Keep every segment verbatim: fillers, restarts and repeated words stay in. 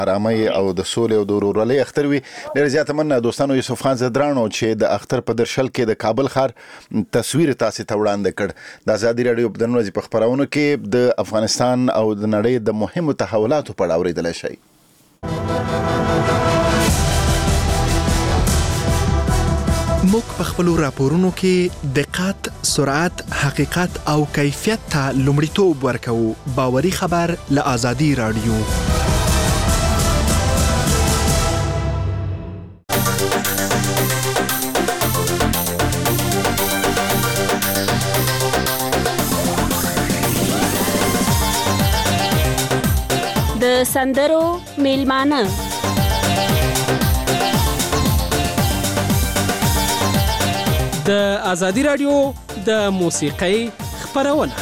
آرامۍ او د سولې او د ورورولۍ اختر وي. ډېر زیاته مننه دوستانو. یوسف خان زدرانو چې د اختر په درشل کې د کابل ښار تصویر تاسو ته وړاندې کړ. د ازادي راډیو په ورځې په خبرونو کې د افغانستان او د نړۍ د مهمو تحولاتو په اړه اورېدلی شئ. موږ په خپلو راپورونو کې دقت، سرعت، حقیقت او کیفیت ته لومړیتوب ورکوو. باوري خبر له ازادي راډیو. د سندرو میلمانه د ازادي راډیو د موسیقۍ خبرونه.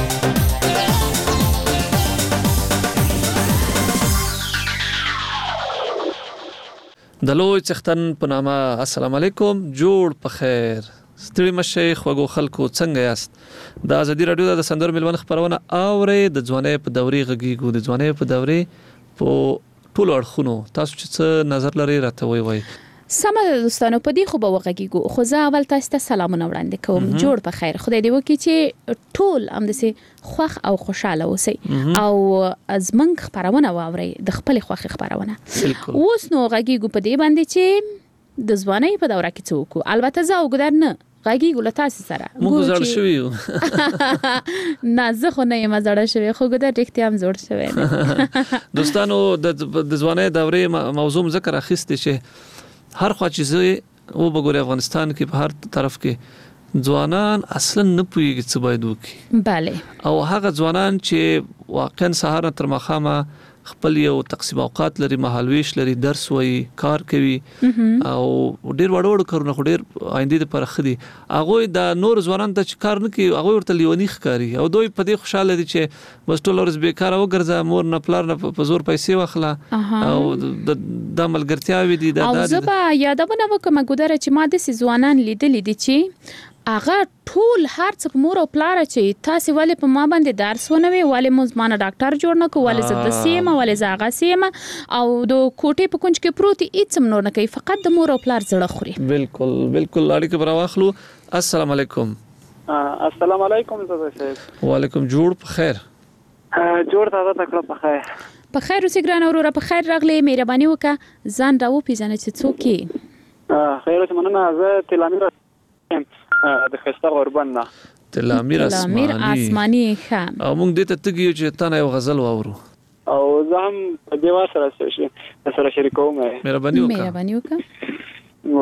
د لوی څښتن په نامه السلام علیکم. جوړ په خیر، ستړي مشي خوږو خلکو، څنګه یاست؟ د ازادي راډیو د سندرو میلمانه خبرونه اورې د ځوانۍ په دورې غږیږو. د ځوانۍ په دورې په ټولو اړخونو تاسو چې څه نظر لرئ راته وایئ. سمه ده دوستانو، په دې خو به وغږیږو، خو زه اول تاسو ته سلامونه وړاندې کوم. جوړ په خیر، خدای دې وکړي چې ټول همداسې خوښ او خوشاله اوسئ او زموږ خبرونه واورئ، د خپلې خوښې خبرونه. اوس نو غږیږو په دې باندې چې د ځوانۍ په دوره کې څه وکړو. البته زه اوږدر نه غږیږو له تاسو سره. موږ زړه شوي یو. نه زه خو نه یم زړه شوی، خو ګودر رښتیا هم زوړ شوی نه. دوستانو د ځوانۍ دورې موضوع ذکر اخیستې چې هر خوا چې زه و بګورې افغانستان کې په هر طرف کې ځوانان اصلا نه پوهیږي څه باید وکړي. بله. او هغه ځوانان چې واقعا سهار تر ماښامه خپل یو تقسیم اوقات لري، مهالويش لري، درس وایي، کار کوي او ډیر وړ وړ کارونه خو ډیر آینده لپاره خدي. هغه د نور ځوانان ته چې کار نه کوي هغه ورته لیونی ښکاري او دوی په دې خوشاله دي چې بس ټول ورځ بیکاره وګرځه، مور نه پلار نه په زور پیسې واخله او د ملګرتیاوي دي. او زه به یادونه وکم ګودره چې ما د ځوانان لیدلې دي چې اغه ټول هر څه په مور او پلار چې تاسو ولې په ما باندې درس ونوي، ولې مو زمانه ډاکټر جوړ نه کو، ولې زه د سیمه، ولې زه هغه سیمه او د کوټې په کونج کې پروت هیڅ نور نه کوي، فقط د مور او پلار زړه خوري. بالکل بالکل. اړیکه پر واخلو. السلام علیکم. السلام علیکم زده صاحب. وعلیکم. جوړ په خیر. جوړ تازه تکړه په خیر. په خیر اوسې ګران وروره، په خیر راغلی. مهرباني وکړه ځان راو پیژنه چې څوک یې. خیر اوسې مننه. زه تلامیر د خسته غربن نه. تلامیر آسمانی. آسمانی خان. او موږ دې ته تګیو چې تانه یو غزل واورو. او زه هم په دې واسره سره سره شریکوم. مهرباني وکړه. مهرباني وکړه.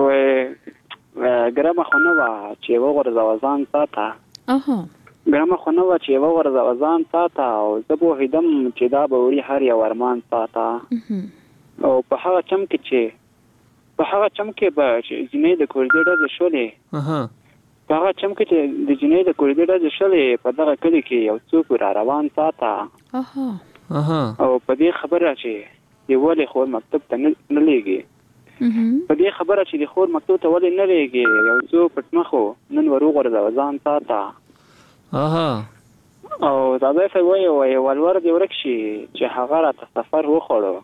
و ګرامه خونه وا چې وګورځو ځان ساته. اها. ګرامه خونه وا چې وګورځو ځان ساته او زه به هیدم چې دا به وری هر یو ارمان ساته. او په هغه چم کې چې په هغه چم کې به جنې د کوریډور د شولې. اها. په هغه چم کې چې د جنې د کوریډور د شولې په دغه کلی کې یو څوک را روان ساته. اها. اها. او په دې خبره چې دی ولې خور مکتب ته نه لېږي. اها. په دې خبره چې دی خور مکتب ته ولې نه لېږي، یو څو پټمخو نن وروغ ورځ ځان ساته. اها. او دا به څه وایي وایي ولور دی ورک شي چې هغه را سفر وخوړو.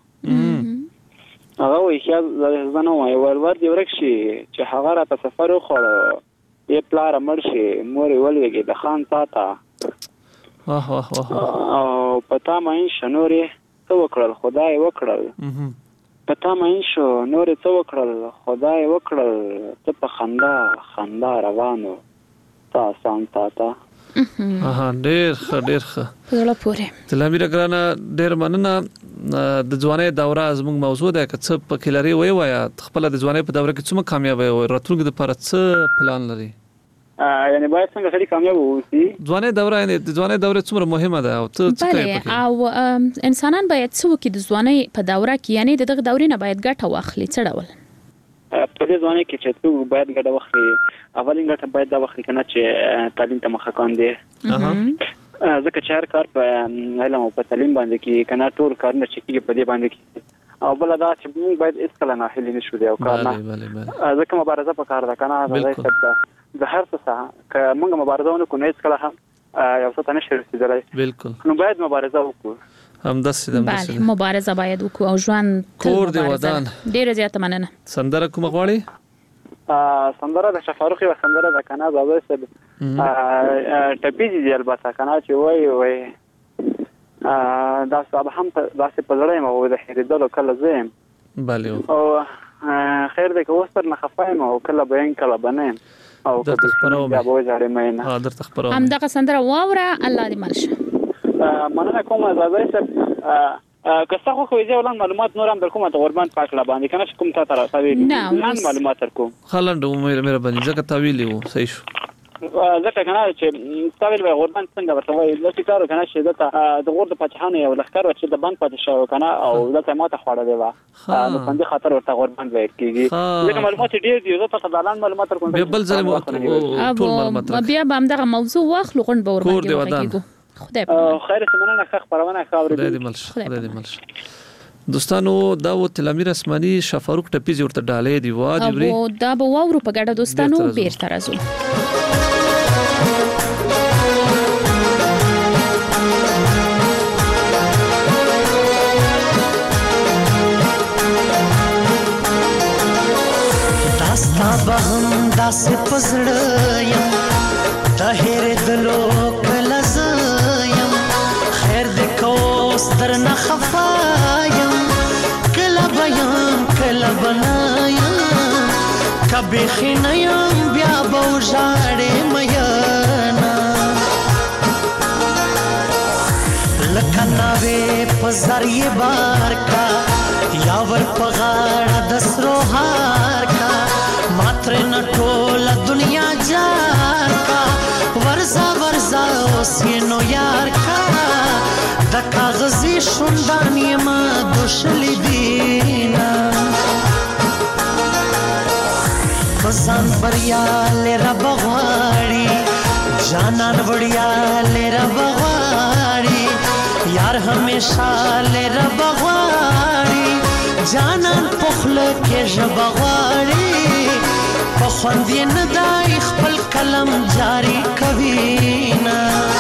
هغه وایي چې زه نه وایي ولور دی ورک شي چې هغه را سفر وخوړو، یې پلار مړ شي مور یې ولوېږي د خان ساته. واه واه واه. او پتا ماین شنورې څه وکړل خدای وکړل. پتا ماین شو نورې څه وکړل خدای وکړل، ته په خندا خندا روانو تا سان ساته. اها. ډېر ښه ډېر ښه. زړه پورې. تلامیر ګرانه ډېر مننه. د ځوانۍ دوره زموږ موضوع ده، که څه په کې لري وایي وایه خپله د ځوانۍ په دوره کې څومره کامیاب وي، راتلونکي دپاره څه پلان لري؟ یعنی باید څنګه سړي کامیاب واوسي. ځوانۍ دوره یعنی د ځوانۍ دوره څومره مهمه ده او څه څه کوي پکې؟ او انسانان باید څه وکړي د ځوانۍ په دوره کې، یعنی د دغه دورې نه باید ګټه واخلي. څه ډول؟ په دې ځوانۍ کې چې څوک باید ګټه واخلي، اولین ګټه باید دا واخلي کنه چې تعلیم ته مخه کاندي. ځکه چې هر کار په علم او په تعلیم باندې کې کنه ټول کارونه چې کېږي په دې باندې کې، او بل دا چې موږ باید هیڅ کله ناهیلي نشو دی او کار نه، ځکه مبارزه په کار ده کنه. د هر څه څخه که موږ مبارزه ونه کړو هیڅ کله هم یو څه ته نشي رسېدلی. بالکل. نو باید مبارزه وکړو. همداسې د بله مبارزه باید وکړو او ژوند کور دی ودان. ډیره زیاته مننه. سندره کومه غواړي؟ سندره د شفاروق او سندره د کنا زاوی سب ټپیږي دی البته کنا چې وای وای دا صاحب هم داسې پزړې مو د هریدلو کله زم بله او خیر دې کو ستر نه خفایم او کله بین کله بنم او د تخپرو به وځړې مې ها د تخپرو هم دغه سندره واوره الله دې ملشه. مننه کوم زاوی سب که څه خو یې ولن معلومات نور هم در کومه ته قربان پاک لا باندې کنه چې کوم تا تر راوي نه معلومات تر کوم خلند مې مې باندې ځکه تاویل وو صحیح شو ځکه کنه چې تاویل به قربان څنګه ورته وایي د کارو کنه چې د د غور د پچحانه یو لخر چې د باندې پاتې شو کنه او دته ماته خوړه دی وا نو باندې خاطر ورته قربان وایي کیږي ځکه معلومات ډیر دي زه ته دالان معلومات تر کوم بل ځله ټول معلومات بیا به هم دغه موضوع واخلو غون به ورته خدای په خیر سمونه ښه خبرونه خبرې خدای دې ملش خدای دې ملش. دوستانو دا و تلامیر اسماني شفاروق ټپیز ورته ډالې دی وا دی بری او دا به واورو په ګډه دوستانو بیرته راځو. داستا به هم داسې پزړه یم د هېرېدلو کله زه یم خیر دې کو ستر نه خفا یم کله به یم کله به نه یم که بیخي نه یم بیا به وژاړې میینه لکه ناوې په زر یې بار کا یا ور په غاړه د سرو هار کا ما ترېنه ټوله دنیا جار کا ورځه ورځه اوس یې نو یار کا د کاغذي شونډان یې ما دوشلي دینه په ځان بریالی رب غواړي جانان وړیالی رب غواړي یار همیشالی رب غواړي جانان په خوله کې ژبه غواړي په خوند یې نه دی خپل قلم جاری کوي نه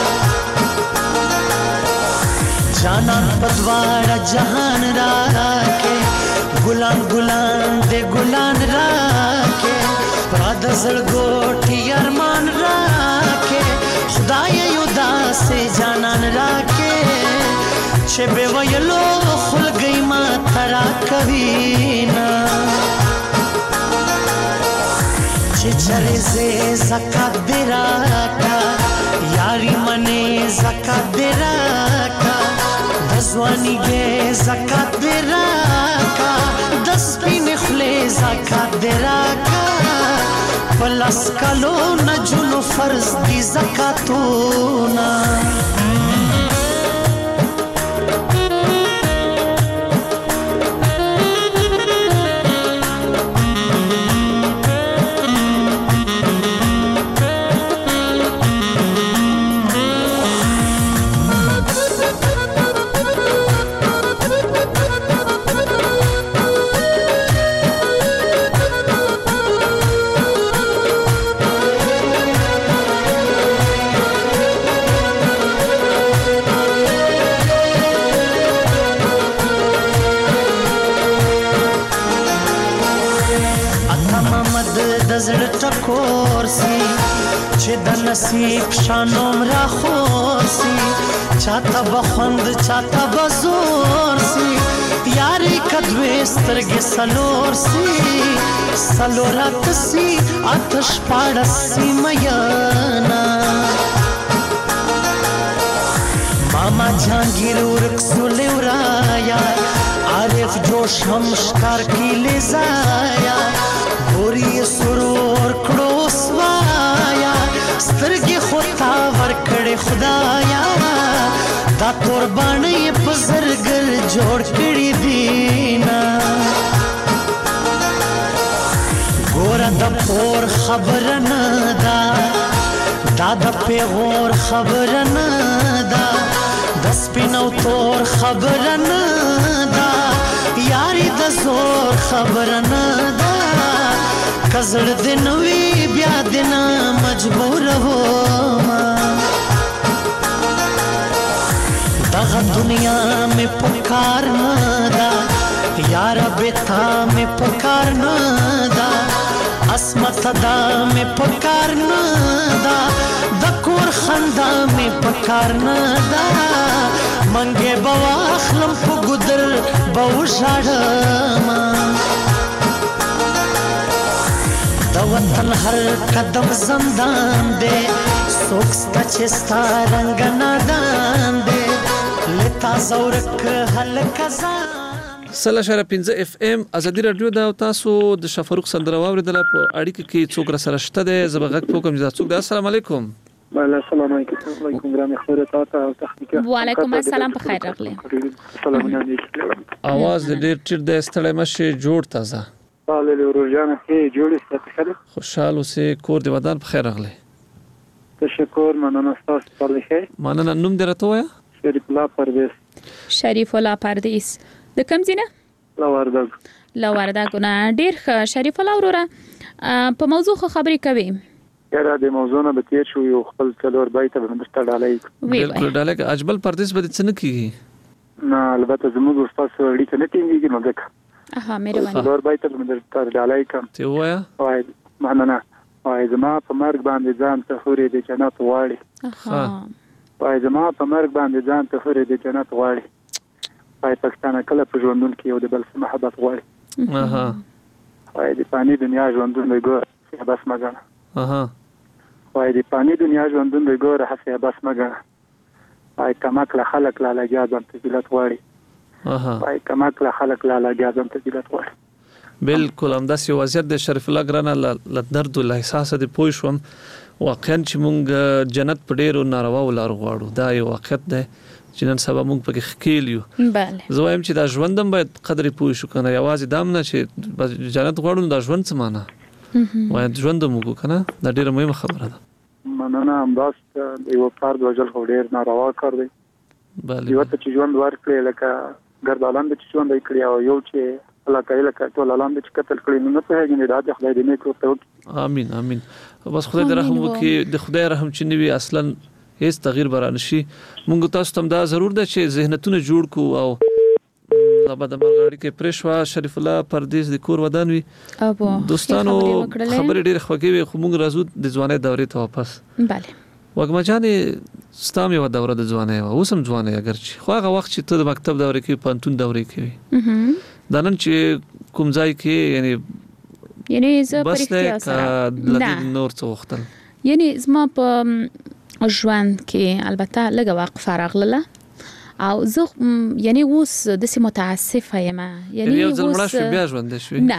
جانان په دواړه جهان راکې ګلان ګلان دې ګلان راکې پرا د زړګوټي ارمان راکې خدای یو داسې جانان راکې چې به ویلو خلګي ما ترا کوي نه چې چرې زه زکات دې راکا یاري منې زکات دې راکا د ځواني کې زکات دې راکا د سپینې خولې زکات دې راکا پلاس کالو نجونو فرض دي زکاتونه نصیب شانوم را خورسی چاته بخوند چاته بزور سی یاری کدوی سترگی سلور سی سلورات سی آتش پاڑسی میانا ماما جانگیر ورکسولی ورایا عارف جوش هم شکار کی لیزایا بوری سرور کڑوس وایا سترګې خطا ورکړې خدایا دا قرباني په زرګر جوړ کړې دینا ګور د پور خبر نه دا دا د پیغور خبر نه دا د سپینو تور خبر نه دا یاري د زور خبر نه دا کزړ دې نوې بیا دې نه مجبور وم دغه दुनिया में पुकारना दा यार बेता में पुकारना दा असमत दा में पुकारना दा दकुर खंदा में पुकारना दा मंगे बवाखलम पुगुदर बहुशाड़मा दवतन हर कदम जमदान दे सोक्स्ता चेस्ता रंग नादान दे लेता زورک هل کزان سلا شر پنځه اف ام ازادي رادیو دا تاسو د شفاروق سندره واوریدل په اړیکه کې څوک را سره شته ده زبغه کوم ځا څوک ده السلام علیکم السلام علیکم ګرام خبره تاسو او تخنیکه وعلیکم السلام په خیر راغلی سلام علیکم اواز ډیر چیر د استړی مشه جوړ تازه حال له روزانه کې جوړ ستاسو خوشاله اوسې کور دی ودان په خیر راغلی تشکر مننه تاسو په لخوا مننه نوم درته وایا شریف الله پردیس شریف الله پردیس د کوم ځینه لوردګ لوردګ نه ډیر ښه شریف الله وروره په موضوع خبرې کوي یاره د موضوع نه به تیر شو یو خپل څلور بایته به مست ډالای بالکل ډالای اجبل پردیس به څه نه کیږي نه البته زموږ استاد اړیکه نه ټینګیږي نو ځکه اها مهرباني څلور بایته به مست ډالای کوم ته وایا وای مننه وای زما په مرګ باندې ځان ته خوري د جنت واړي اها وای زما په مرګ باندې ځان ته خوري د جنت واړي وای پښتانه کله په ژوندون کې یو د بل څه محبت غواړي اها وای د پانی دنیا ژوندون دی ګور بس مګنه اها وای د پانی دنیا ژوندون دی ګور هڅه بس مګنه وای کمک له خلق لا لګیا ځم تجلت غواړي اها وای کمک له خلق لا لګیا ځم تجلت غواړي بالکل همداسې وضعیت د شریف الله ګرانه ل درد ول احساس د پوه شوم واقعا چې مونږ جنت په ډیرو ناروا ولار غواړو دا یو واقعیت دی چې نن سبا مونږ پکې خکیل یو بله زه وایم چې دا ژوندم باید قدر پوه شو کنه یوازې دام نه چې جنت غواړو دا ژوند څه معنا وای ژوند مو کنه دا ډیره مهمه خبره ده مننه همداس یو فرد وجل خو ډیر ناروا کار دی بله یو ته چې ژوند ورکړي لکه ګردالان د ژوند دی کړی او یو چې الله تعالی کته لاله د قتل کړي نو په هغه نه راځي خدای دې نه کوي امين امين بس خدای دې رحم وکړي د خدای رحم چې نوي اصلا هیڅ تغییر برانه شي مونږ تاسو ته دا ضرور ده چې ذهنتونه جوړ کو او لابد مرغاړي کې پرېښوا شریف الله پردیس د کور ودان وي ابو دوستانو خبرې ډېر خوږې وي خو مونږ راځو د ځوانۍ دورې ته واپس bale وګما جانې ستام یو دوره د ځوانۍ او اوسم ځوانۍ اگر چې خو هغه وخت چې ته د مکتب دورې کې پانتون دورې کې وي دا نن چې کوم ځای کې یعنی یعنی زه بس پرختیا سره نه نور څه وختل یعنی زما په ژوند کې البته لږه وقت فراغ لاله او زه یعنی اوس د سي متاسفه یم یعنی یو ځل مړ شو بیا ژوند شوی نه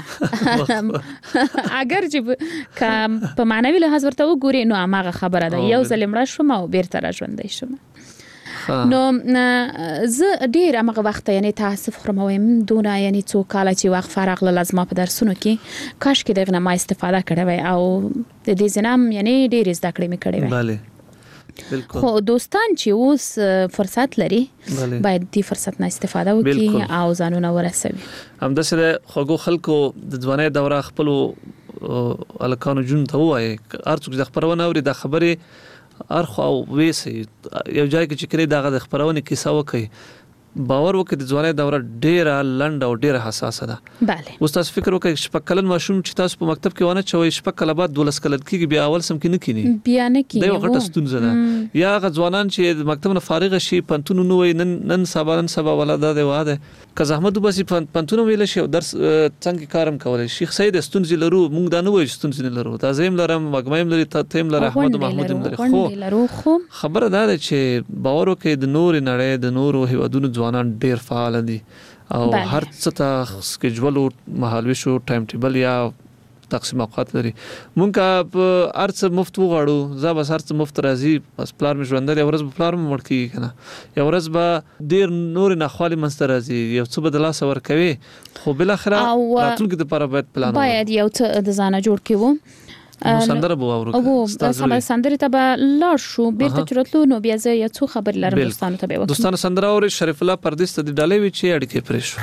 اگر چې په معنوي لحاظ ورته وګوري نو هغه خبره ده یو ځل مړ شوم او بیرته را ژوندې شوم نو زه ډیر هغه وخت یعنی تاسف خورم وایم دونه یعنی څو کال چې وخت فراغ لازمه په درسونو کې کاش کې دغه ما استفاده کړې وای او د دې زنام یعنی ډیر زده کړې مې کړې وای bale بالکل خو دوستان چې اوس فرصت لري باید دې فرصت نه استفاده وکړي او ځانونه ورسوي همداسې خوګو خلکو د ځوانۍ دوره خپل الکانو جون ته وایي ارڅوک د خبرونه اوري د خبرې ارخو وېسي یو ځای کې چې کړي دغه د خبرونه کیسه وکي باور وکړي د ځوانۍ دوره ډیره لنډ او ډیره حساسه ده bale اوس تاسو فکر وکړئ شپکلن ماشوم چې تاسو په مکتب کې ونه چوي شپکل بعد دولس کلن کېږي بیا اول سم کې نه کینی بیا نه کینی دا یو غټه ستونزه ده یا غ ځوانان چې د مکتب نه فارغ شي پنتون نو وي نن نن سبا نن سبا ولاده دی واده که زحمت وبسي پنتون ویل شي او درس څنګه کارم کولای شیخ سید ستونزې لرو موږ دا نه وایو ستونزې نه لرو دا زم لرم وګمایم لري تیم لري احمد محمود لري خو خبره ده چې باور وکړي د نور نړۍ د نور هیوادونو ځوانان ډیر فعال دي او هر څه ته سکیجول او مهالوي شو ټایم ټیبل یا تقسیم اوقات لري مونږ په ارڅ مفت وغواړو زه به ارڅ مفت راځي بس پلار مې ژوند دی ورځ په پلار مې مړ کیږي کنه یو ورځ به ډیر نور نه خالي منستر راځي یو څه بدلا سور کوي خو بل اخره راتلونکي د لپاره باید پلان باید یو څه د ځانه جوړ کیو سندره بو اورو او سم سندره ته به لار شو بیرته چرتلو نو بیا زه یو څو خبر لرم دوستانو ته به وکړم دوستانو سندره اوري شریف الله پردیس ته د ډالې وی چې اړیکې پرې شو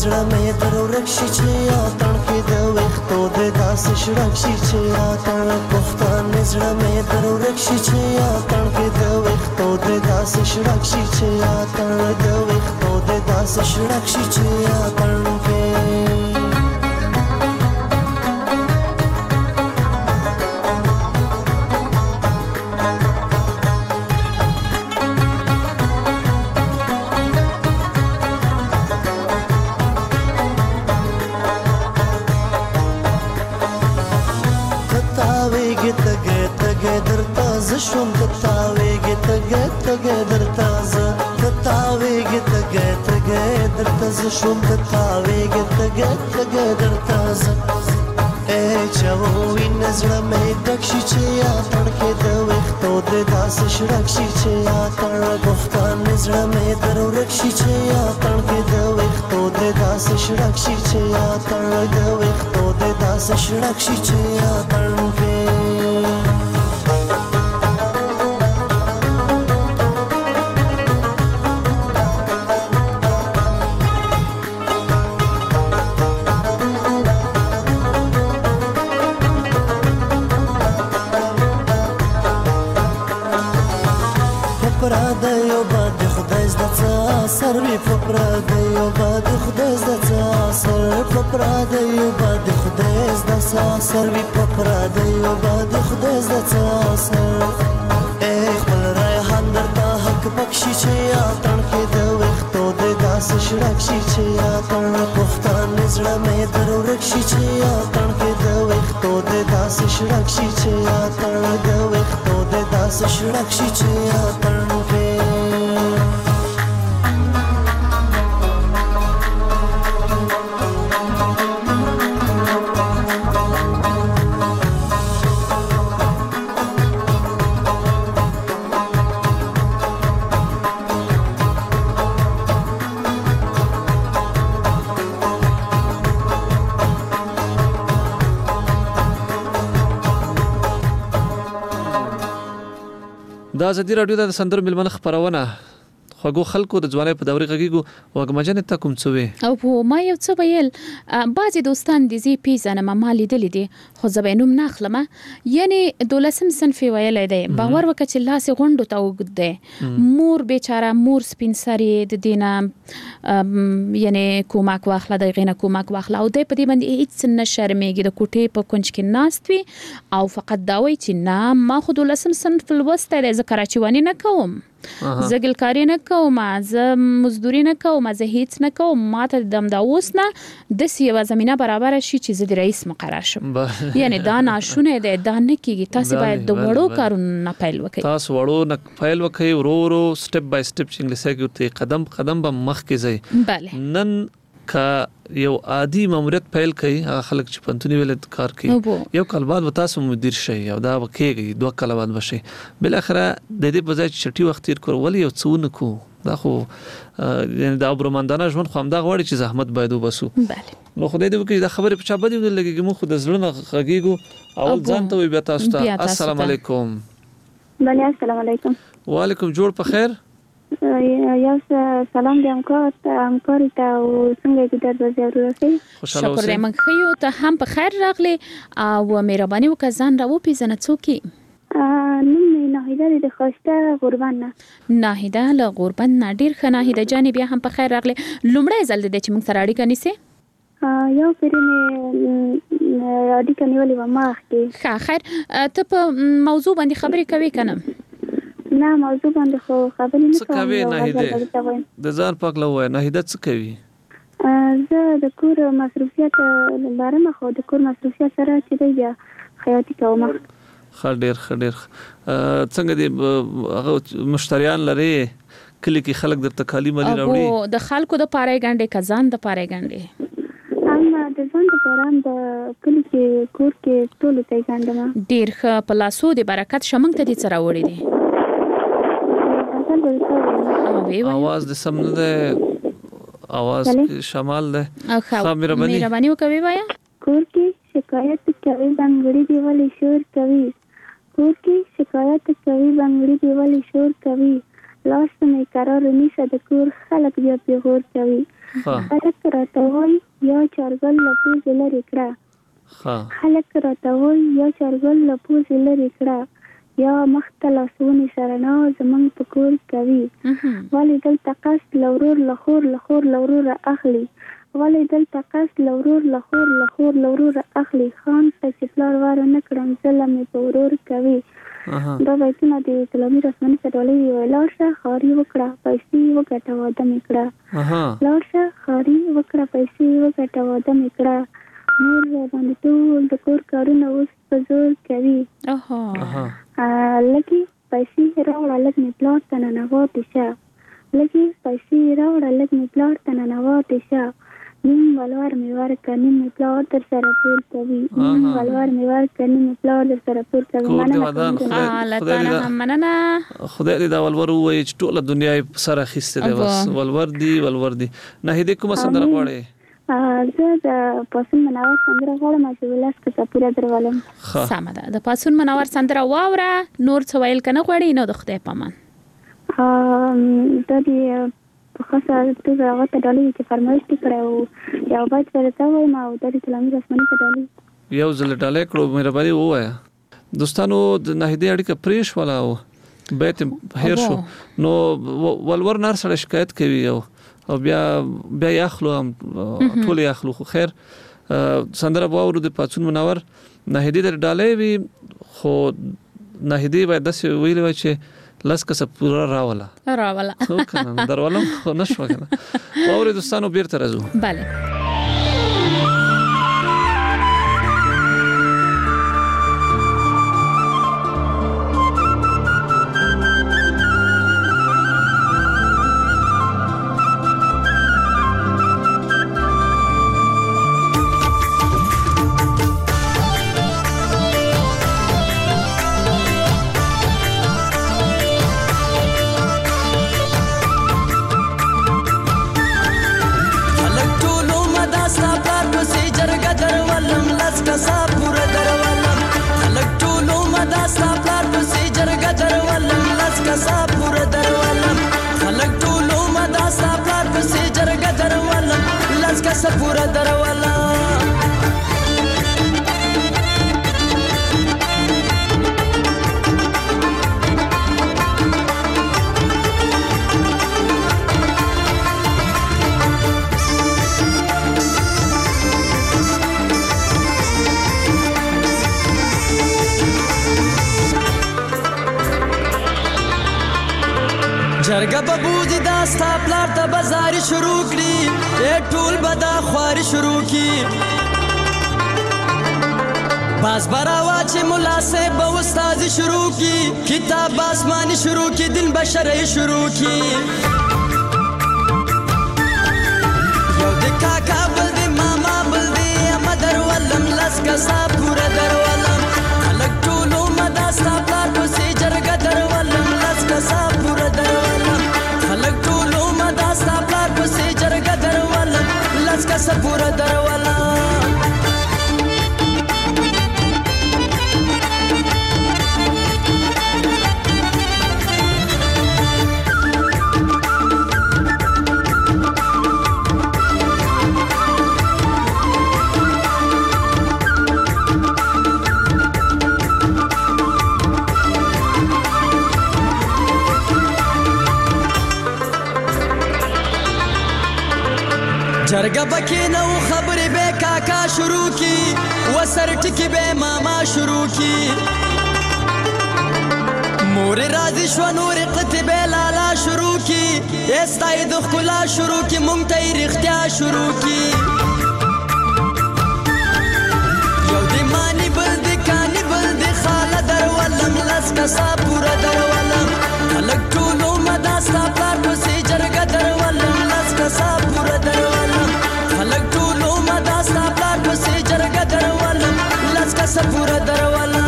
نزړه مې درو رکشي چې یا تړ کې د وختو د داس شړک شي چې یا تړ پښتون نزړه مې درو رکشي چې یا تړ کې د وختو د داس شړک شي چې یا تړ د وختو د داس شړک شي چې یا تړ کې شوم کتاویږي تګه تګه درته زه کتاویږي تګه تګه درته زه شوم کتاویږي تګه تګه درته زه اے چاوي نظر مې دکشي چې یا تړ کې د وختو د داس شړک شي چې یا تړ ګفتان نظر مې درو رکشي چې یا تړ کې د وختو د داس شړک شي چې یا تړ د وختو د داس شړک شي چې یا تړ کې سروي فپرادي او باد خدای زدا سر فپرادي او باد خدای زدا سروي فپرادي او باد خدای زدا سر اے خپل رايحان درته حق بخشي چې یا تړ کې د وختو د داس شړک شي چې یا تړ پښتون نزړه مې درو رکشي چې یا تړ کې د وختو د داس شړک شي چې یا تړ د وختو د داس شړک شي چې یا تړ کې دا ازادي رادیو د سندرو ملمن خبرونه خوګو خلکو د ځواني په دوري غږیږو وګمجن ته کوم څه وي او په ما یو څه ویل بعضی دوستان د زی پیزنه ما مالي دلی دي خو زبینوم ناخلمه یعنی دولسم صنف ویل دی باور وکړه چې لاس غونډو ته وګد دی مور بیچاره مور سپینسری د دینه یعنی کومک واخله د غینه کومک واخله او د په دې باندې هیڅ نه شرمېږي د کوټې په کونج کې ناست وي او فقط دا وایي چې نه ما خو دولسم صنف لوسته د ذکر چوانی نه کوم زه ګلکاري نه کوم زه مزدوري نه کوم زه هیڅ نه کوم ماته دم دا اوس نه د سیمه زمينه برابر شي چې زه د رئیس مقرر شم یعنی دا ناشونه ده دا نه کیږي تاسو باید د وړو کارونه پیل وکړئ تاسو وړو نه پیل وکړئ ورو ورو سټپ بای سټپ چې انګلیسي کې قدم قدم به مخ کې ځي bale نن کا یو عادي ماموریت پیل کوي هغه خلک چې پنتونی ویل کار کوي یو کال بعد وتا سم مدیر شي او دا وکيږي دوه کال بعد وشي بل اخره د دې په ځای چې چټي وخت تیر کول ولې یو څونه کو دا خو یعنی دا برمندانه ژوند خو هم دا غواړي چې زحمت باید وبسو bale نو خدای دې وکړي دا خبره په چا باندې لګيږي مو خو د زړه غږیږو اول ځان ته وي بیا تاسو ته السلام علیکم بله السلام علیکم وعلیکم جوړ په خیر یو سلام د همکار ته همکار ته او څنګه دې در وزیر ورسې شکر دې من خيو ته هم په خیر راغلي او مهرباني وکړه ځان راو پیژنه څوکي نوم مې ناهیده د خوسته غربان نه ناهیده له غربان نه ډیر ښه ناهیده جانې بیا هم په خیر راغلي لومړی ځل دې چې موږ سره اړیکه نیسي یو پرې مې اړیکه نیولې و ما کې ښه خیر ته په موضوع باندې خبرې کوي کنه نه موضوع باندې خو خبرې نه کوم څه کوي ناهیده د ځان پاک لوي ناهیده څه کوي زه د کور مصروفیت لرم خو د کور مصروفیت سره چې دی خیاطي کوم خیر ډیر خیر څنګه دي هغه مشتریان لري کلی کې خلک درته کالی مالي راوړي او د خلکو د پاره غنډه کزان د پاره غنډه هم د ځان د پرام د کلی کې کور کې ټول ته غنډه ډیر ښه پلاسو د برکت شمنګ ته دي سره وړي دي आवाज د سم نه ده आवाज شمال ده مهرباني مهرباني وکوي وایا کور کې شکایت کوي بنګړي دی ولې شور کوي کور کې شکایت کوي بنګړي دی ولې شور کوي لاس مې قرار نیسه د کور خلک بیا په غور کوي خلک راته وایي یا چارګل له پوزې لرې کړه خلک راته وایي یا چارګل له پوزې لرې کړه یا مخته لاسونی سره نه زمونږ په کور کوي ولې دلته قصد له ورور له خور له خور له وروره اخلي ولې دلته قصد له ورور له خور له خور له وروره اخلي خان ته چې پلار واره نه کړم ظلم یې په ورور کوي. دا بیتونه د کلامي رسمنې کډوالۍ ویل لاړ شه خاري وکړه پیسې وګټه واده مې کړه لاړ شه خاري وکړه پیسې وګټه واده مې کړه نور باندې ټول د کور کارونه اوس په زور کوي لکه پیسې راوړه لږ مې پلار ته ننواتې شه لږې پیسې راوړه لږ مې پلار ته ننواتې شه نیم ولور مې ورکړه نیم مې پلار در سره پور کوي نیم ولور مې ورکړه نیم مې پلار در سره پور کوي مننه خدای دې دا ولور وایي چې ټوله دنیا یې سره اخیستې ده بس ولور دی ولور دی ناهیدې کومه سندره غواړې زه د پاسون منور سندره غواړم چې ولس کته پوره درولم سمه ده د پاسون منور سندره واوره نور څه ویل کنه غواړي نو د خدای پامان د دې په خاصه توګه هغه ډالۍ چې فرمایش کړو یو باید ورته وایم او د کلامي رسمنې ډالۍ یو ځل ډالۍ کړو مهرباني ووایا دوستانو د ناهیدې اړیکه پریش ولا بیت هیر شو نو ولور نار سره شکایت کوي او او بیا بیا یاخلو هم ټول یاخلو خو خیر سندره باور د پاتون منور ناهیدې د ډالۍ وی خو ناهیدې باید داسې ویل وای چې لاس کسه پورا راولا راولا خو کنه درولم خو نشو کنه باور دوستانو بیرته راځو bale پورا دروالا جرګه په بوزي دا ستا پلار ته بازاري شروع کړي اے ټول بدا خواري شروع کی باز براوا چې مولا سے به استاد شروع کی کتاب آسمانی شروع کی دین بشری شروع کی یو د کاکا بل دی ماما بل دی مدر ولم لس کسا پورا در ولم خلق ټولو مدا ستا پلار پسې جرګه در ولم لس کسا پورا در ولم خلق ټولو مدا ستا پلار پسې جرګه در ولم لس کسا پورا در ولم جرګه بکې نو خبرې به کاکا شروع کی وسر ټکی به ماما شروع کی مور راضی شو نور قطبه لالا شروع کی استای د خلا شروع کی مونږ ته رښتیا شروع کی یو دی مانی بل دی کانی بل دی خاله در ولم لس کسا پورا در ولم خلق ټولو مدا ستا پلار پسې جرګه در ولم لس کسا پورا در ولم خلق ټولو مدا ستا پلار پسې جرګه در ولم لس کسا پورا در ولم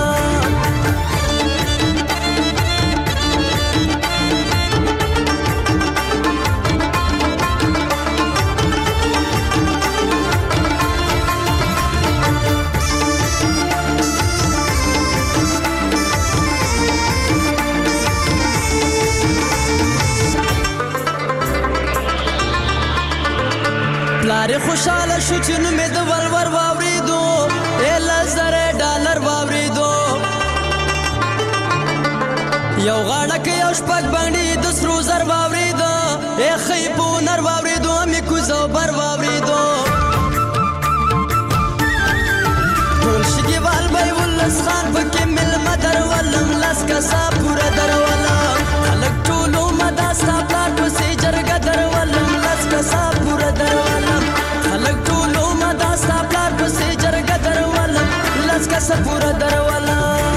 خوشاله شو چې نو مې د ولور واورېدو ای لزر ډالر واورېدو یو غاړه کې یو شپږ باندې د سرو زر واورېدو ای خې په نر واورېدو مې کوزو بر واورېدو ټول شګیوال به ولس خان پکې ملمه درولم لس کسا پوره درولم خلک ټولو مدا ستا پلار پسې جرګه درولم لس کسا پوره درولم خلک ټولو مدا ستا پلار پسې جرګه درولم لس کسا پوره درولم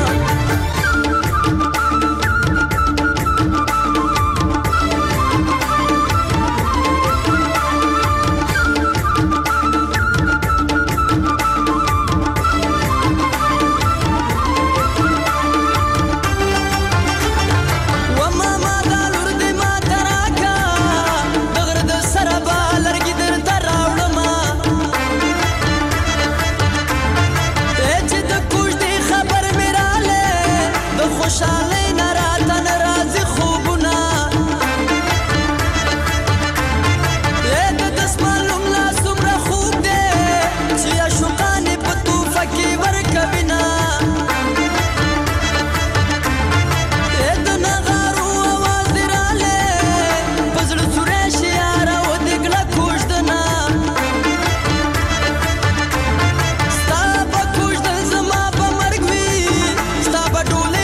خوشاله نراته ناراضي خوبونه اې د دسمالوم لا څومره خوب دی چې عاشقانې په توفه کې ورکوینه اې د نغارو اواز دې رالی په زړه سوری شي یاره ودېږله کوژدنه ستا به کوژدن زما په مرګ وي ستا به ډولۍ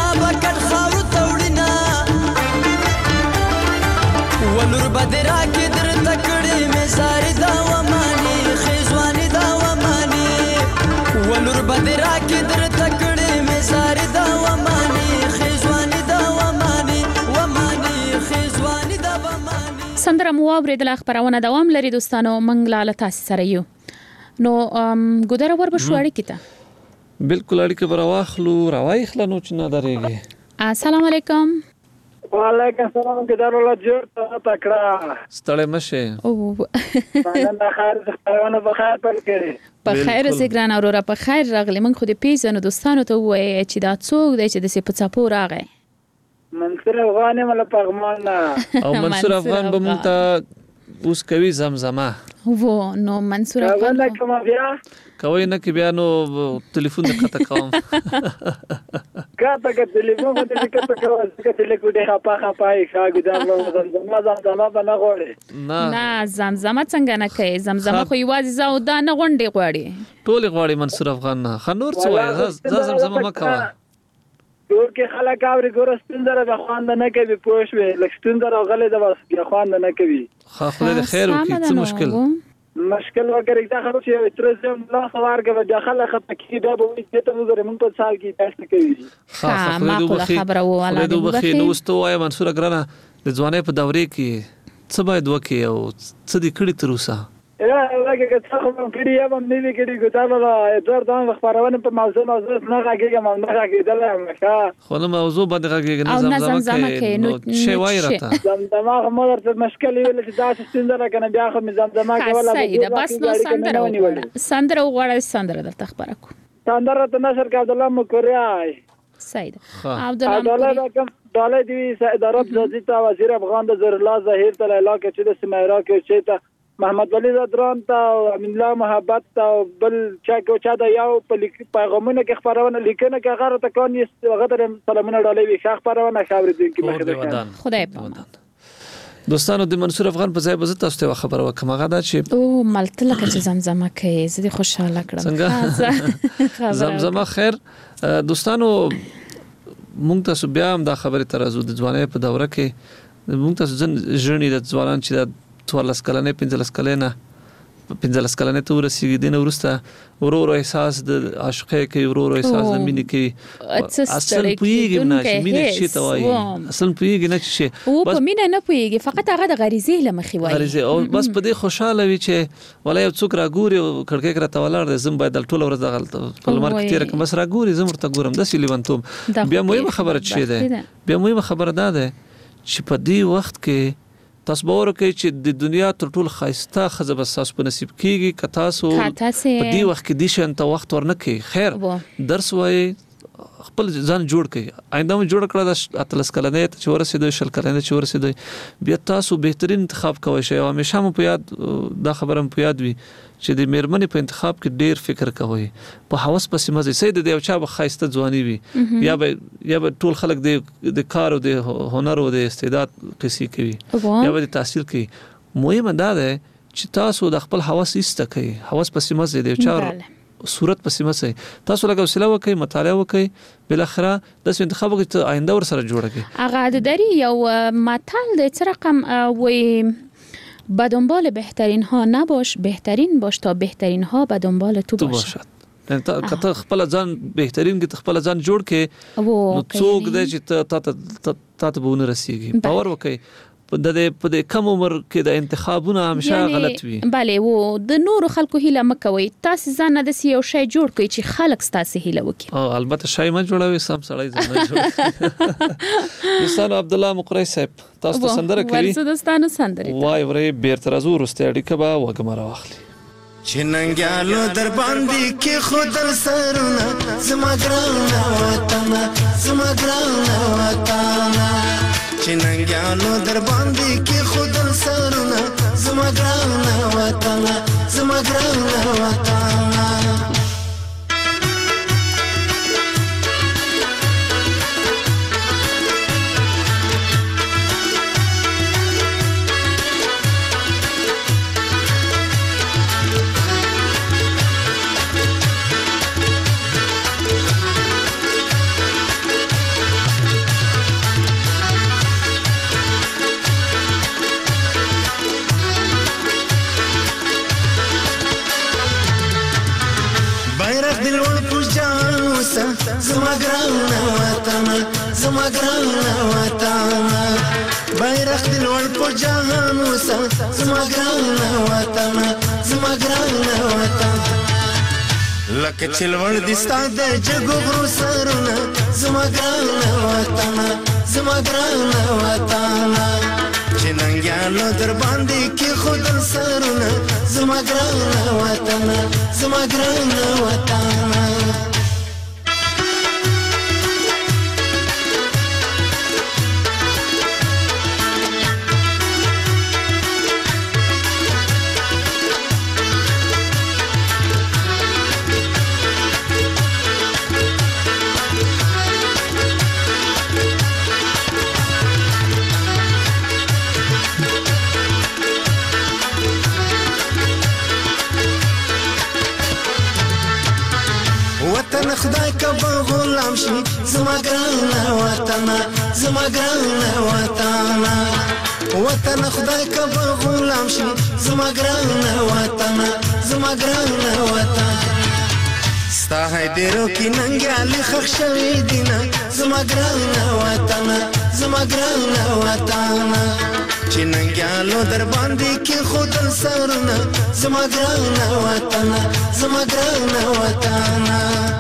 ولور بدرا کې درته کړې مې زاري دا وماني خېزواني دا وماني ولور بدرا کې درته کړې مې زاري دا وماني خېزواني دا وماني وماني خېزواني دا وماني سندره مو اوریدل خبرونه دوام لري دوستانو منګلاله تاسو سره یو نو ګودره ور بشوړی کیته بالکل اړیکه براواخلو راوای خلنو چې نه درېږي السلام علیکم وعلیکم السلام ګدار الله جوړ تکړه ستړی مشه او څنګه خیر څنګه په خیر پر کړی په خیر زګران اورورا په خیر راغلی من خو دې پیژنو دوستانو ته وایي چې دا څوک دی چې د سي په څاپو راغی منصور افغان مل پغمان او منصور افغان به مونږ ته اوس کوي زمزمه وو نو منصور افغان کوم بیا کوي نه کې بیا نو ټلیفون نه کته کوم کاته کې ټلیفون دې کته کوم چې ټلیفون دې خپا خپای ښاګو دا زمزمه زمزمه بنا غوړي نه نه زمزمه څنګه نه کوي زمزمه خو یوازې زاو دا نه غونډي غوړي ټول غوړي منصور افغان نه خنور څه وای زمزمه مکوا ټول کې خلک اوري ګورستون دره د خواند نه کوي پوښوي لکستون دره غلې د بس خواند نه کوي خو خدای خیر وکړي څه مشکل مشکل وګورئ دا خبره چې ترزم لا سوارګه د داخله خط کې دا به وي چې ته وګورې مونږ په سال کې تاسو کوي ها ما کوله خبره وواله د بخې نو استوای منصور اگرانه د ځوانې په دورې کې څه باید وکړي او څه دې کړی تر اوسه یا هغه که څه کوم کړي یا هم نه کړي ګټاله ادوار دا خبرونه په موضوع موضوع نه راګيږم نه راګیدل مخه خو نو موضوع باندې راګيږي نه زمزمه کې نو شی وای راته زمزمه هم درته مشکل ویل چې دا څنګه نه کنه بیا خو زمزمه کوله دا بس نو سندره سندره وغواړه سندره درته خبره کو سندره ته نشر کا عبد الله مکریای سید عبد الله مکریای داله دی اداره وزیر ته وزیر افغان د زر الله ظاهر ته علاقه چې د سمیرا کې چې ته محمد ولی زدران ته امین الله محبت ته بل چا کو چا دا یو په پیغامونه کې خبرونه لیکنه کې هغه ته کون یې هغه ته سلامونه ډالې وي ښه خبرونه خبرې دي کې مخه خدای پامان دوستانو د منصور افغان په ځای به تاسو ته خبره وکم هغه دا چې او ملتله کې زمزمه کوي زه خوشاله کړم زمزمه خیر دوستانو مونږ تاسو بیا هم دا خبره ترازو د ځوانۍ په دوره کې مونږ تاسو ځنې د ځوانان چې د څوارلس کلنې پنځلس کلنې پنځلس کلنې ته ورسیږي دین ورسته ورور احساس د عاشقۍ کې ورور احساس د مینې کې اصل پویږي نه چې مینې شي ته وایي اصل پویږي نه چې او په مینې نه پویږي فقط هغه د غریزې لمخې وایي غریزې او بس په دې خوشاله وي چې ولای یو څوک راګوري کړکۍ کرا ته ولر زم باید ټول ورځ غلط په لمر کې تیر کوم بس راګوري زم ورته ګورم د سیلیوانتوب بیا مهمه خبره چي ده بیا مهمه خبره ده چې په دې وخت کې تاسو باور کوي چې د دنیا تر ټول خاصه خزه بس تاسو په نصیب کیږي که تاسو په دې وخت کې د شنت وخت ورنکې خیر درس وای خپل ځان جوړ کړئ آینده مو جوړ کړه د اتلس کلنې ته چې ورسېدو شل کلنې چې ورسېدو بیا تاسو بهترین انتخاب کوئ شئ او همیشه مو په یاد دا خبره مو په یاد وي چې د میرمنې په انتخاب کې ډیر فکر کوئ په هوس پسې مزه سي د یو چا به ښایسته ځواني وي یا به یا به ټول خلک د کار او د هنر او د استعداد قصې کوي یا به د تحصیل کوي مهم دا ده چې تاسو د خپل هوس ایسته کوي هوس پسې مزه د یو چا صورت پسې مزه تاسو لکه وسیله وکړئ مطالعه وکړئ بل اخره د انتخاب وکړئ ته آینده ور سره جوړ کړئ هغه د دری یو متل د چه رقم وی به دنبال بهترین ها نباش بهترین باش تا بهترین ها به دنبال تو باشد یعنی تا کته خپل ځان بهترین کې خپل ځان جوړ کې نو څوک د چې تا تا تا ته بونه رسیږي باور وکړي د په د کم عمر کې د انتخابونه همیشه غلط وي bale و د نورو خلکو هیله مکوي تاسو ځان د یو شی جوړ کړئ چې خلک تاسو هیله وکړي او البته شای ما جوړوي سم سړی ځان جوړ مثال عبد الله مقری صاحب تاسو ته سندره کوي ورسره دستانو سندره وای ورې بیرته راځو ورسته اړیکه به وګمره واخلي چننګیالو در باندې کې خود سرونه زما ګران وطن زما ګران وطن چننګیالو در باندې کې خود سرونه زما ګران وطن زما ګران وطن زما ګران وطن زما ګران وطن بیرغ د لوړ په جهان وسه زما ګران وطن زما ګران وطن لکه چلوړ د ستاد جګو غرو سرونه زما ګران وطن زما ګران وطن چننګیالو در باندې کې خود سرونه زما ګران وطن زما ګران وطن وطن خدای کبا غلام شي زما ګران وطن زما ګران وطن وطن خدای کبا غلام شي زما ګران وطن زما ګران وطن ستا هدیرو کې ننګیالي خښ شوي دینه زما ګران وطن زما ګران وطن چې ننګیالو در باندې کې خود سرونه زما ګران وطن زما ګران وطن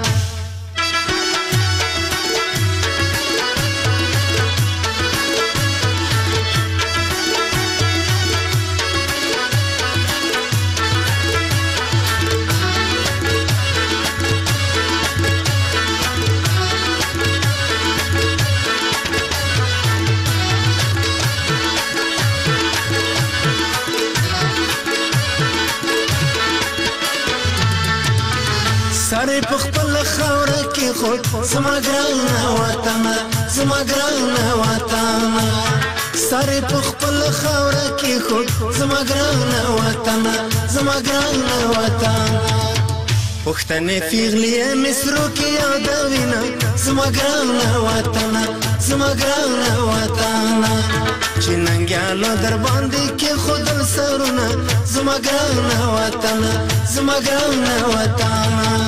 سره په خپل خوره کې خود زما ګران وطن زما ګران وطن سره په خپل خوره کې خود زما ګران وطن زما ګران وطن پښتنې پیغلې مصرو کې یادوینه زما ګران وطن زما ګران وطن چې ننګیالو در باندې کې خود سرونه زما ګران وطن زما ګران وطن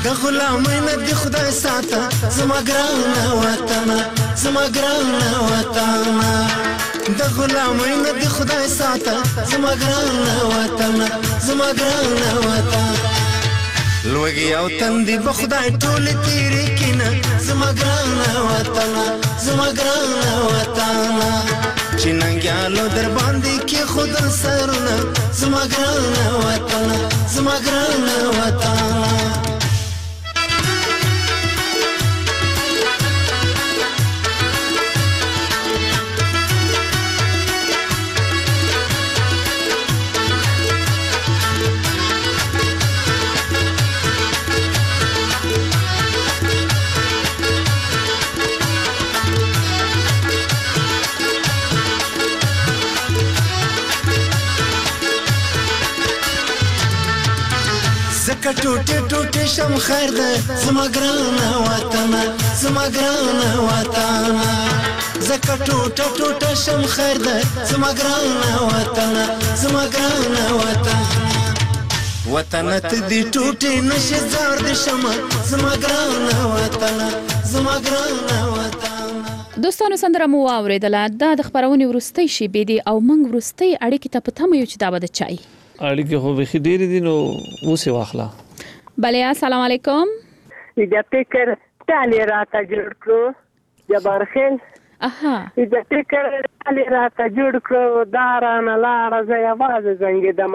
د غلامۍ نه د خدای ساته زما ګرانه وطنه زما ګرانه وطنه د غلامۍ نه د خدای ساته زما ګرانه وطنه زما ګرانه وطنه لوږې او تندې به خدای ټولې تېرې کړي زما ګرانه وطنه زما ګرانه وطنه چې ننګیالو در باندې کېښودل سرونه زما ګرانه وطنه زما ګرانه وطنه زکه ټوټه ټوټه شم خیر ده زما ګرانه وطنه زما ګرانه وطنه زکه ټوټه ټوټه شم خیر ده زما ګرانه وطنه زما ګرانه وطنه وطنه ته دې ټوټې نشي زار دې شمه زما ګرانه وطنه زما ګرانه وطنه. دوستانو سندره مو واوریدله دا د خبرونې وروستۍ شیبې دي او موږ وروستۍ اړیکې ته په تمه یو چې دا به د چای اړیکې خو بخي ډېرې دي نو اوس یې واخله. بله السلام علیکم. د فکر تالي راته جوړ کړو جبار خیل اها د فکر تالي راته جوړ کړو دا رانه لاړه زه یوازې زنګېدم.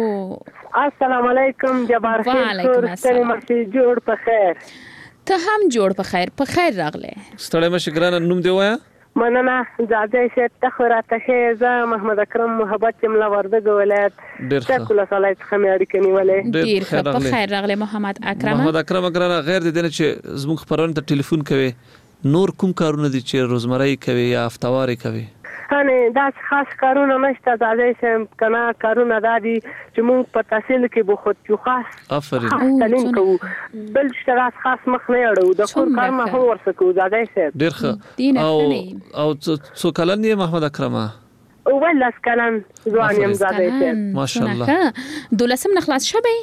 السلام علیکم جبار خیل. وعلیکم السلام. جوړ په خیر. ته هم جوړ په خیر په خیر راغله. ستړی مشه ګرانه نوم دی وایا. مننه زاده شه ته راته شه زه محمد اکرم محبت جمله وردګ ولایت تکل صلایت خمه اړیکې نیولې. ډیر ښه په خیر راغله محمد اکرم. محمد اکرم ګرانه غیر دې نه چې زموږ خبرونه ته ټلیفون کوي نور کوم کارونه دي چې روزمره کوي یا هفتواري کوي؟ هنه دا خاص کارونه نشته زاده شه کنه کارونه دادي چې موږ په تحصیل کې بو خود جو خاص افرین تعلیم کوو بل شراس خاص مخ نه اړو د کور کار ما هو ورسکو زاده شه ډیر ښه. او او څو کلن یې محمد اکرم؟ اول لاس کلن ځوان یم زاده شه ماشاءالله. دولسم نخلاص شبه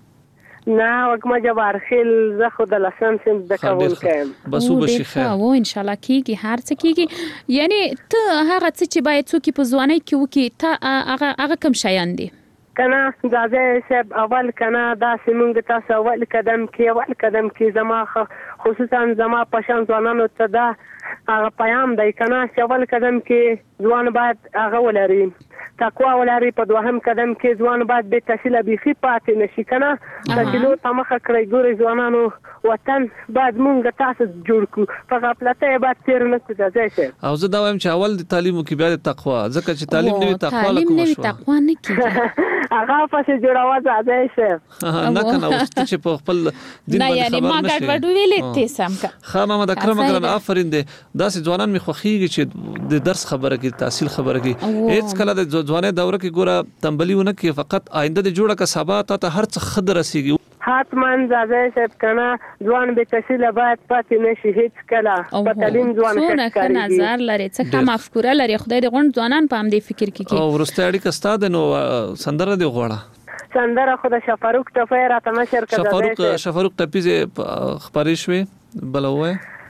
نه وګما جبار خیل زه خود لسان سم د کول کم بس وبشي خیر او ان شاء الله کیږي هر څه کیږي. یعنی ته هغه څه چې باید څوک په ځواني کې وکي ته هغه هغه کم شایان دي کنه زاده شب اول کنه دا سیمونګ تاسو اول قدم کې اول قدم کې زما خصوصا زما پشان ځوانانو ته دا هغه پیام دی کنه چې اول قدم کې ځوان باید هغه ولري تقوا ولري په دوهم قدم کې ځوان باید به تحصیل بيخي پاتې نشي کنه تحصیل ته مخه کړی ګوري ځوانانو وطن بعد مونږ تاسو جوړ کو په غفلته بعد تیر نه ځای شي. او زه دا وایم چې اول د تعلیم کې بیا د تقوا ځکه چې تعلیم نه تقوا لکه تعلیم نه تقوا نه کیږي هغه پسې جوړاوه ځای شي نه کنه اوس چې په خپل دین باندې خبر نشي. نه یعنی ما ګډ وډ ویلې ته سم کا خا محمد اکرم ګران آفرین دې داسې ځوانان می خوخیږي چې د درس خبره کې تحصیل خبره کې هیڅ کله د ځواني دوره کې ګوره تنبلیونه کې فقط آینده د جوړه کا سبا ته هر څه خبر رسیږي. حتمان زاده شپ کنه ځوان به تحصیل باید پاتې نشي هیڅ کله په تعلیم ځوان څه نظر لري څه کوم افکار لري خدای دې غون ځوانان په هم دې فکر کې او ورسته اړیکه ستاد نو سندره دی غوړه سندره خو د شفاروق ټفه راته نشر کړه. شفاروق شفاروق ټپیزه خبرې شوې بلوه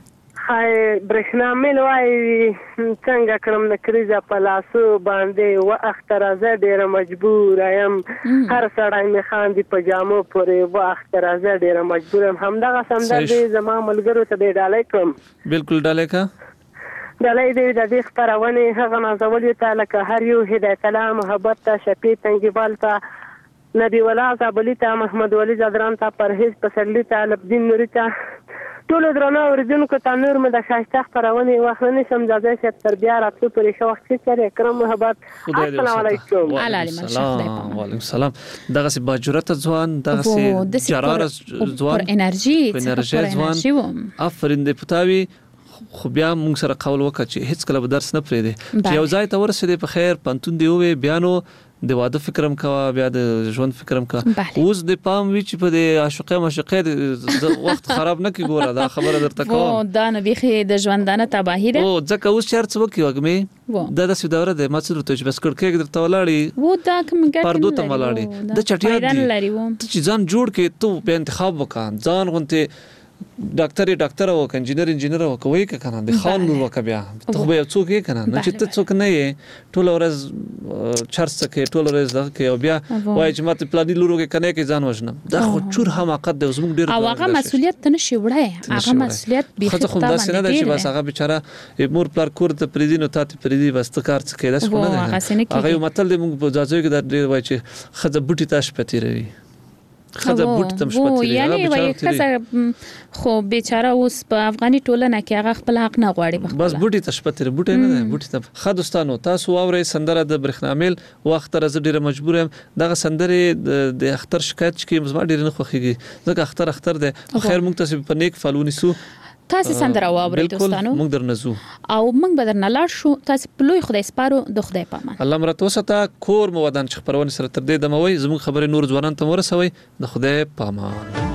هاي برښنا مل وای څنګه کړم د کریزه په لاسو باندې و اخترازه ډیره مجبور یم هر سړی می خاندي پجامو پورې و اخترازه ډیره مجبور یم همدغه سندره زما ملګرو ته ډالۍ کوم. بالکل ډالۍ کا ډالۍ دې د دې خبرونه هغه نازولې تعالی که هر یو هدایت الله محبت ته شپې تنګیوال ته نبی ولا زابلیتا محمد ولی زدران ته پرهیز پسرلی ته الدین نوری ته ټول درنه اوریدونکو ته نور مې د شایسته خبرونه واخلنې سم ځای چې تربیه راتلو پرې شو وخت کې کرم محبت. السلام علیکم. وعلیکم السلام. دغه سي باجرته ځوان دغه سي جرار ځوان پر انرژي انرژي ځوان افرین دې پتاوي خو بیا موږ سره قول وکړ چې هیڅ کله به درس نه پرې دی چې یو ځای ته ورسېدې په خیر پنتون دی وې بیانو د واده فکرم کوه بیا د ژوند فکرم کوه اوس د پام وی چې په د عاشقه مشقه وخت خراب نه کی ګوره دا خبره درته کوم دا نه بيخي د ژوندانه تباہی ده او ځکه اوس چارڅ وکي وګمه دا د سیدوره د ماڅ درته چې بس کړکې درته ولاړی وو دا کوم ګټه پردو ته ولاړی د چټیا دي چې ځان جوړ کې ته په انتخاب وکړ ځان غونته ډاکټر ډاکټر او انجینر انجینر او کوي کنه د خان نور وک بیا ته به څوک یې کنه نو چې ته څوک نه یې ټول ورځ چرڅ کې ټول ورځ د کې او بیا وای چې ماته پلاني لورو کې کنه کې ځان وژنم دا خو چور حماقت دی زموږ ډیر او هغه مسؤلیت ته نشي وړای هغه مسؤلیت به خو خو دا سره چې بس هغه بیچاره مور پلار کور ته پریدي نو تاسو پریدي بس ته کار څه کې دا څه نه هغه یو متل دی موږ په ځاځو کې دا وای چې خزه بوټي تاش پتی روي خزه بوټ تم شپته یعنی وای خزه خو بیچاره اوس په افغاني ټولنه کې هغه خپل حق نه غواړي بس بوټي ته شپته بوټي نه ده بوټي ته خدوستانو تاسو اوري سندره د برخنامل وخت راز ډیره مجبور یم دغه سندره د اختر شکایت کې مزما ډیره نه خوخیږي ځکه اختر اختر ده خیر موږ تاسو په نیک فالونی سو تاسو سندره واورئ دوستانو موږ درنزو او موږ بدرنه لاړ شو تاسو په لوی خدای سپارو د خدای پامان الله مرته وسته کور مو ودان چې خبرونه سره تر دې دموي زموږ خبره نور ځوانان ته ورسوي د خدای پامان